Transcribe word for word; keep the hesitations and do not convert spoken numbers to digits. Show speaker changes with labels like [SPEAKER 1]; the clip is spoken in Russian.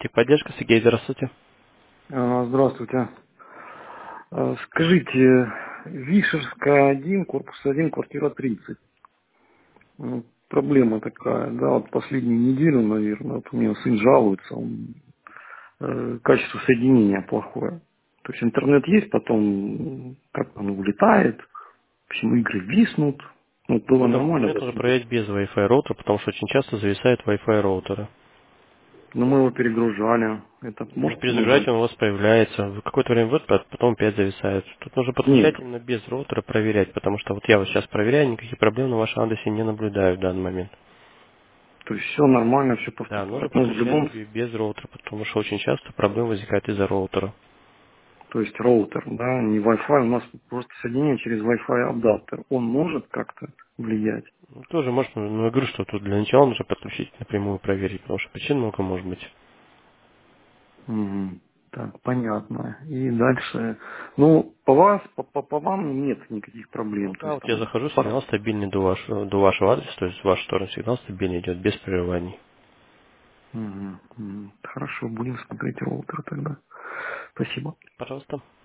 [SPEAKER 1] Техподдержка, Сергей, здравствуйте.
[SPEAKER 2] А, Здравствуйте. А, Скажите, Вишерская один, корпус один, квартира тридцать. Ну, Проблема такая, да, вот последнюю неделю, наверное, вот у меня сын жалуется, он, э, качество соединения плохое. То есть интернет есть, потом как он улетает, почему игры виснут. Ну, было
[SPEAKER 1] Ну,
[SPEAKER 2] нормально,
[SPEAKER 1] интернет нужно
[SPEAKER 2] потом.
[SPEAKER 1] проверять без Wi-Fi роутера, потому что очень часто зависают Wi-Fi роутеры.
[SPEAKER 2] Но мы его перегружали. Это
[SPEAKER 1] Не
[SPEAKER 2] может
[SPEAKER 1] перезагружайте,
[SPEAKER 2] помогать?
[SPEAKER 1] он у вас появляется. В какое-то время вводит, а потом опять зависает. Тут нужно
[SPEAKER 2] Нет.
[SPEAKER 1] подключать именно без роутера, проверять, потому что вот я вот сейчас проверяю, никаких проблем на вашем адресе не наблюдаю в данный момент.
[SPEAKER 2] То есть все нормально, все
[SPEAKER 1] Да, нужно
[SPEAKER 2] поступает. Но в
[SPEAKER 1] подключать
[SPEAKER 2] любом.
[SPEAKER 1] бе- без роутера, потому что очень часто проблемы возникают из-за роутера.
[SPEAKER 2] То есть роутер, да, не Wi-Fi, у нас просто соединение через Wi-Fi адаптер. Он может как-то влиять?
[SPEAKER 1] Ну, тоже можно, но я говорю, что тут для начала нужно подключить напрямую проверить, потому что причин много может быть.
[SPEAKER 2] Мгм. Так, понятно. И дальше, ну, по вас, по, по, по вам нет никаких
[SPEAKER 1] Ну
[SPEAKER 2] проблем. То
[SPEAKER 1] да,
[SPEAKER 2] есть
[SPEAKER 1] вот я
[SPEAKER 2] там,
[SPEAKER 1] захожу,
[SPEAKER 2] пос-
[SPEAKER 1] сигнал стабильный до вашего, до вашего адреса, то есть в вашу сторону сигнал стабильный идет, без прерываний.
[SPEAKER 2] Мгм. Мгм. Хорошо, будем смотреть роутер тогда. Спасибо.
[SPEAKER 1] Пожалуйста.